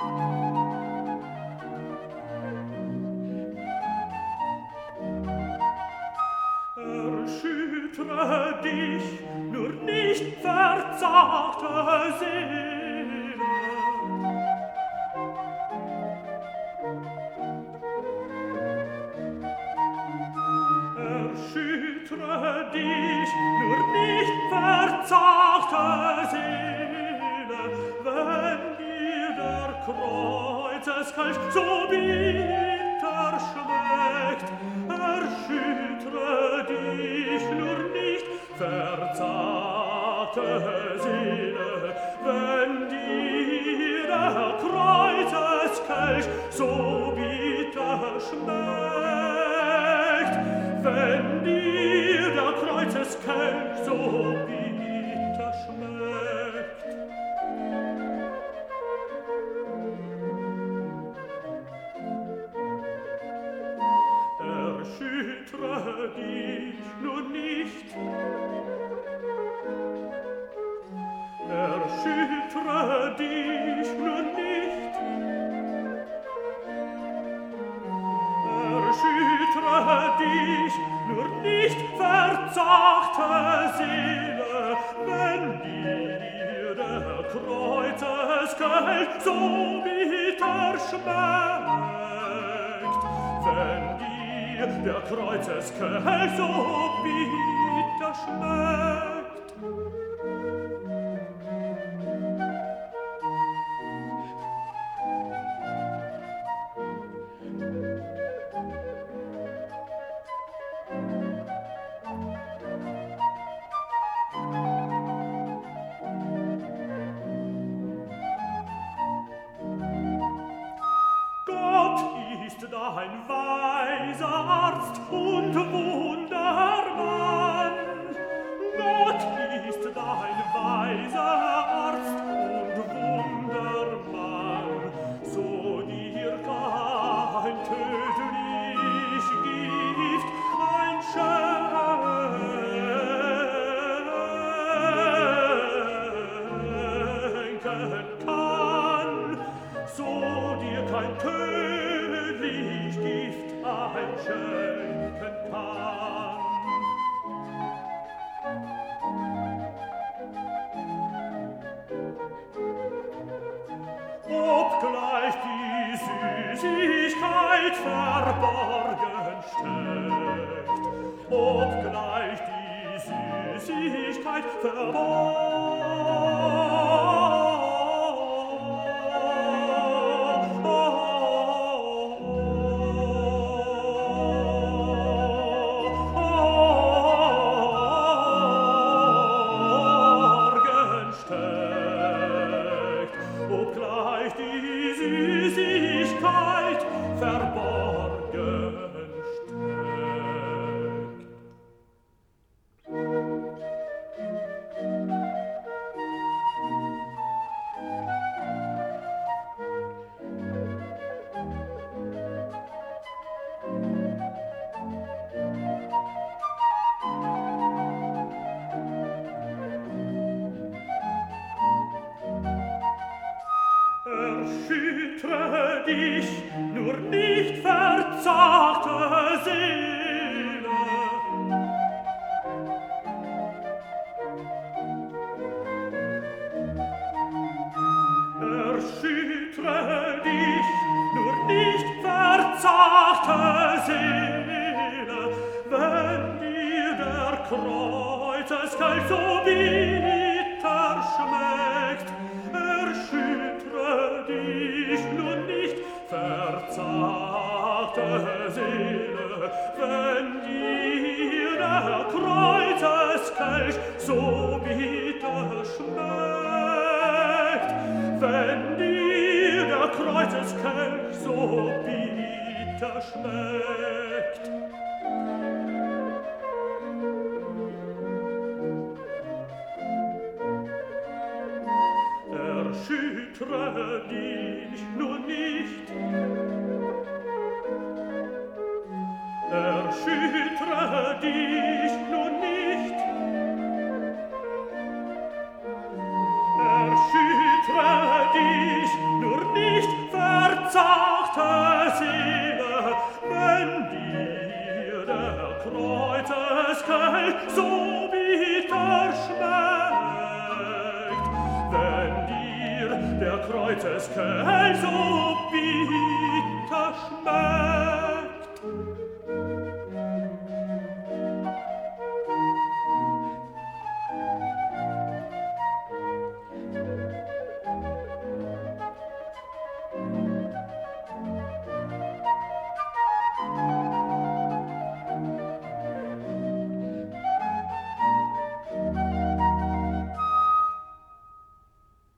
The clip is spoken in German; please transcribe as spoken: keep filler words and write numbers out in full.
Erschüttere dich, nur nicht verzagte Seele. Erschüttere dich, nur nicht verzagte Seele, wenn dir der Kreuzeskelch so bitter schmeckt. Erschüttere dich, nur nicht verzagte Seele, wenn dir der Kreuzeskelch so bitter schmeckt. Wenn dir der Kreuzeskelch so bitter schmeckt. Erschüttere dich nur nicht. Erschüttere dich nur nicht. Erschüttere dich nur nicht, verzagte Seele, wenn dir der Kreuzeskelch so bitter schmeckt. Wenn dir der Kreuzeskelch so bitter schmeckt. Dein weiser Arzt und Wundermann. Gott ist dein weiser Arzt und Wundermann, so dir kein tödlich Gift einschenken kann, so dir kein tödlich Gift einschenken kann. Obgleich die Süßigkeit verborgen steckt, obgleich die Süßigkeit verborgen steckt, obgleich die Süßigkeit verborgen steckt. Erschüttere dich, nur nicht verzagte Seele. Erschüttere dich, nur nicht verzagte Seele, wenn dir der Kreuzeskelch so bitter schmeckt. Erschüttere dich nur nicht, verzagte Seele, wenn dir der Kreuzeskelch so bitter schmeckt. Wenn dir der Kreuzeskelch so bitter schmeckt. Erschüttere dich nur nicht. Erschüttere dich nur nicht. Erschüttere dich nur nicht. zarte Seele, wenn dir der Kreuzeskelch so bitter schmeckt, wenn dir der Kreuzeskelch so bitter schmeckt.